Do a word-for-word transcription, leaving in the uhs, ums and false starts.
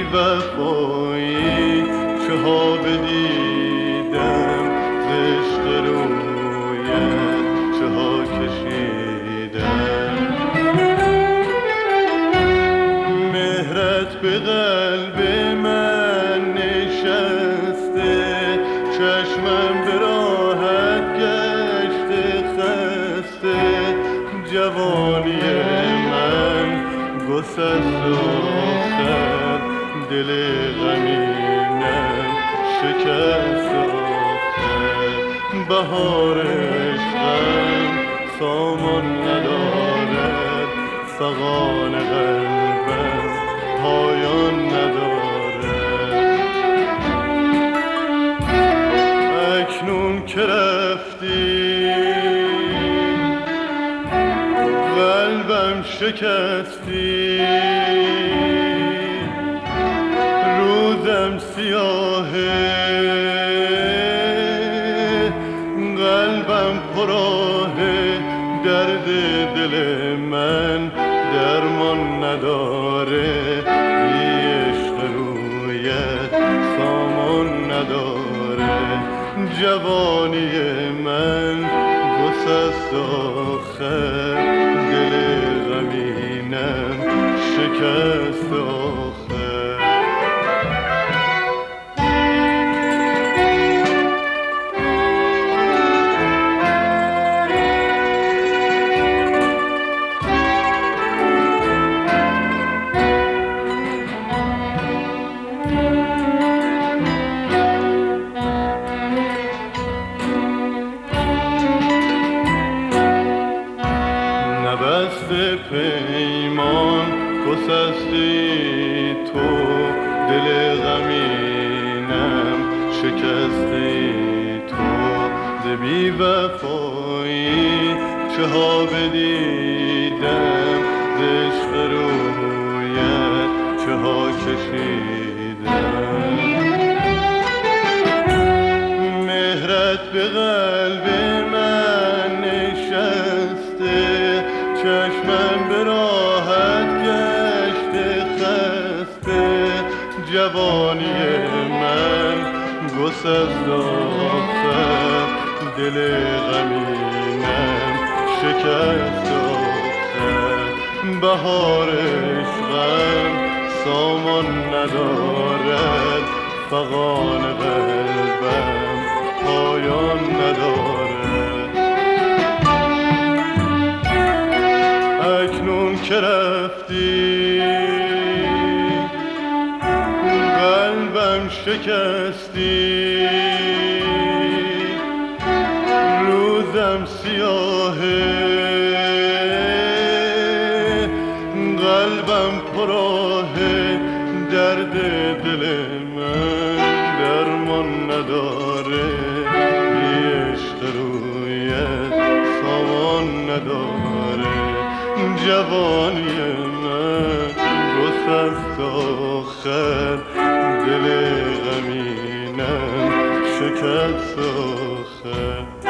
وفایی چه ها بدیدم زشق رویت چه ها کشیدم مهرت به قلب من نشسته چشمم به راحت گشته خسته جوانی من گسست و خر دل غمینم شکست آخر بهار عشقم سامان ندارد فغان قلبم پایان ندارد اکنون که رفتی قلبم شکستی روزم سیاهه قلبم پراهه درد دل من درمان نداره بی عشق رویت سامان نداره جوانی من گسست آخر دل غمینم شکست آخر نبسته پیمان گسستی تو دل غمینم شکستی تو ز بی وفایی چه ها بدیدم ز عشق رویت چه ها کشیدم مهرت به قلب من نشسته چشمم به راحت گشته خسته جوانی من گسست آخر دل غمینم شکست آخر بهار عشقم سامان ندارد فغان قلبم پایان ندارد اکنون که رفتی قلبم شکستی روزم سیاهه قلبم پراهه درد دل من درمان نداره بی عشق رویت سامان نداره جوانی من گسست آخر دل غمینم شکست آخر